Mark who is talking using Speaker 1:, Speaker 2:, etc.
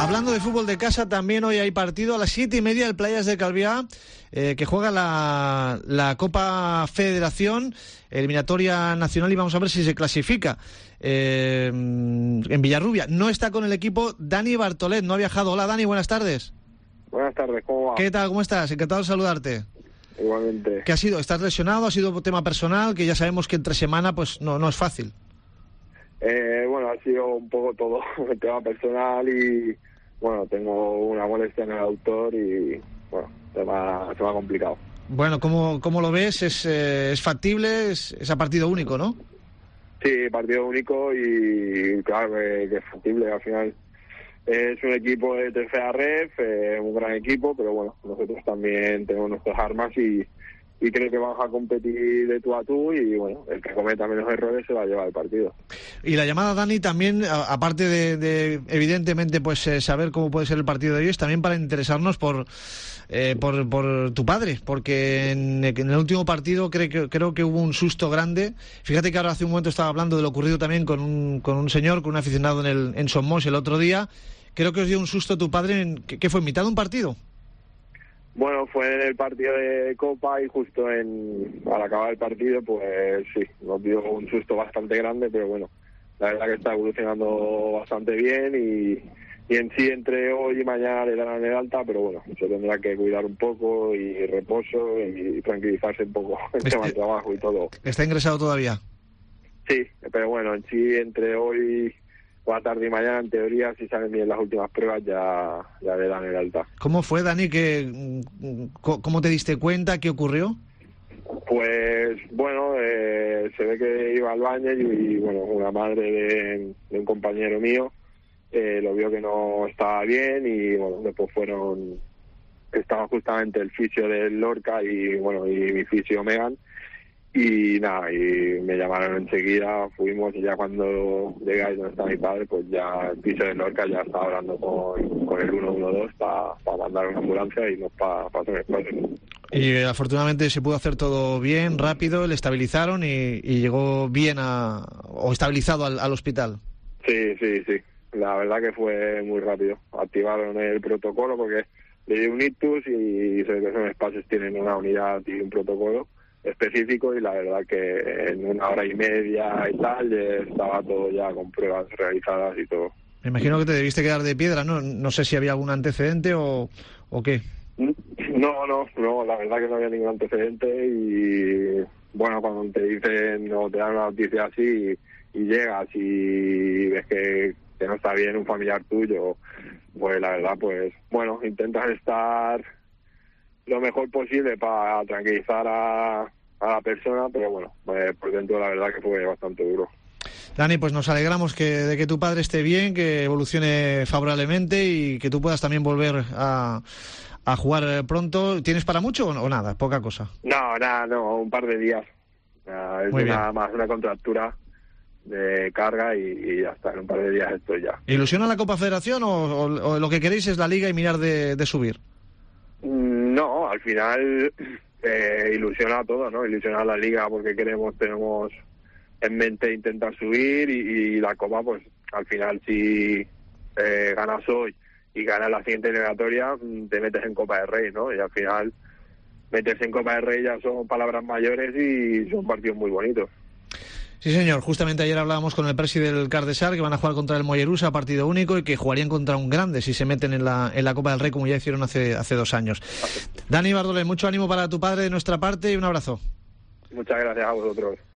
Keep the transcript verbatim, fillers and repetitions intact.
Speaker 1: Hablando de fútbol de casa, también hoy hay partido a las siete y media del Playas de Calviá, eh, que juega la, la Copa Federación, eliminatoria nacional, y vamos a ver si se clasifica eh, en Villarrubia. No está con el equipo Dani Bartolet, no ha viajado. Hola Dani, buenas tardes.
Speaker 2: Buenas tardes, ¿cómo va?
Speaker 1: ¿Qué tal? ¿Cómo estás? Encantado de saludarte.
Speaker 2: Igualmente.
Speaker 1: ¿Qué ha sido? ¿Estás lesionado? ¿Ha sido tema personal? Que ya sabemos que entre semana pues no, no es fácil.
Speaker 2: Eh, bueno, ha sido un poco todo el tema personal y, bueno, tengo una molestia en el aductor y, bueno, se me ha, se me ha complicado.
Speaker 1: Bueno, ¿cómo, cómo lo ves? ¿Es, eh, es factible? Es, es a partido único, ¿no?
Speaker 2: Sí, partido único y claro que, que es factible. Al final es un equipo de tercera ref, eh, un gran equipo, pero bueno, nosotros también tenemos nuestras armas y, y creo que vamos a competir de tú a tú y bueno, el que cometa menos errores se va a llevar el partido.
Speaker 1: Y la llamada, Dani, también, a, aparte de, de evidentemente pues eh, saber cómo puede ser el partido de hoy, es también para interesarnos por eh, por, por tu padre, porque en, en el último partido creo que, creo que hubo un susto grande. Fíjate que ahora hace un momento estaba hablando de lo ocurrido también con un, con un señor, con un aficionado en, el, en Somos el otro día. Creo que os dio un susto tu padre, en, que, que fue en mitad de un partido.
Speaker 2: Bueno, fue en el partido de Copa y justo en al acabar el partido, pues sí, nos dio un susto bastante grande, pero bueno, la verdad que está evolucionando bastante bien y, y en sí entre hoy y mañana le darán el alta, pero bueno, se tendrá que cuidar un poco y reposo y tranquilizarse un poco el
Speaker 1: este,
Speaker 2: tema del trabajo y todo.
Speaker 1: ¿Está ingresado todavía?
Speaker 2: Sí, pero bueno, en sí entre hoy por la tarde y mañana, en teoría, si salen bien las últimas pruebas, ya, ya le dan el alta.
Speaker 1: ¿Cómo fue, Dani? ¿Qué, ¿Cómo te diste cuenta? ¿Qué ocurrió?
Speaker 2: Pues, bueno, eh, se ve que iba al baño y, y bueno, una madre de, de un compañero mío eh, lo vio que no estaba bien y, bueno, después fueron... Estaba justamente el fisio del Lorca y, bueno, y mi fisio Megan. Y nada, y me llamaron enseguida, fuimos y ya cuando llegué ahí donde está mi padre, pues ya el piso de Lorca ya estaba hablando con, con el uno uno dos para pa mandar una ambulancia y no para pa hacer el.
Speaker 1: Y eh, afortunadamente se pudo hacer todo bien, rápido, le estabilizaron y, y llegó bien a, o estabilizado al, al hospital.
Speaker 2: Sí, sí, sí, la verdad que fue muy rápido. Activaron el protocolo porque le dio un ictus y se ve que esos espacios tienen una unidad y un protocolo específico y la verdad que en una hora y media y tal estaba todo ya con pruebas realizadas y todo.
Speaker 1: Me imagino que te debiste quedar de piedra, ¿no? No sé si había algún antecedente o, o qué.
Speaker 2: No, no, no, la verdad que no había ningún antecedente y bueno, cuando te dicen o te dan una noticia así y, y llegas y ves que, que no está bien un familiar tuyo, pues la verdad, pues bueno, intentas estar lo mejor posible para tranquilizar a, a la persona, pero bueno, eh, por dentro la verdad que fue bastante duro.
Speaker 1: Dani, pues nos alegramos que, de que tu padre esté bien, que evolucione favorablemente y que tú puedas también volver a, a jugar pronto. ¿Tienes para mucho o nada? Poca cosa.
Speaker 2: No, nada, no, un par de días. Uh, es nada más una contractura de carga y, y ya está, en un par de días estoy ya.
Speaker 1: ¿Ilusiona la Copa Federación o, o, o lo que queréis es la Liga y mirar de, de subir?
Speaker 2: No, al final eh, ilusiona a todo, ¿no? Ilusiona a la Liga porque queremos, tenemos en mente intentar subir y, y la Copa, pues al final si eh, ganas hoy y ganas la siguiente eliminatoria, te metes en Copa del Rey, ¿no? Y al final meterse en Copa del Rey ya son palabras mayores y son partidos muy bonitos.
Speaker 1: Sí, señor. Justamente ayer hablábamos con el presi del Cardesar, que van a jugar contra el Mollerusa, partido único, y que jugarían contra un grande si se meten en la en la Copa del Rey, como ya hicieron hace hace dos años. Dani Bartolet, mucho ánimo para tu padre de nuestra parte y un abrazo.
Speaker 2: Muchas gracias a vosotros.